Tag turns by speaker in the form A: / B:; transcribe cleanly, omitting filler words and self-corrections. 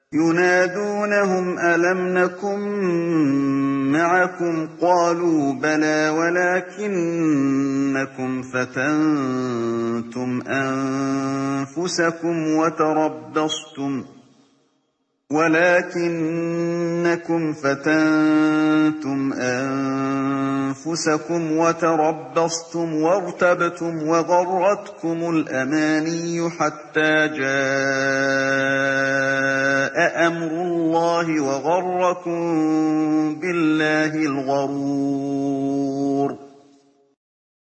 A: يُنَادُونَهُمْ أَلَمْ نَكُن مَّعَكُمْ ۖ قَالُوا بَلَىٰ وَلَٰكِنَّكُمْ فَتَنتُمْ أَنفُسَكُمْ وَتَرَبَّصْتُمْ وَارْتَبْتُمْ وَغَرَّتْكُمُ الْأَمَانِيُّ حَتَّىٰ جَاءَ أَمْرُ اللَّهِ وَغَرَّكُم بِاللَّهِ الْغَرُورُ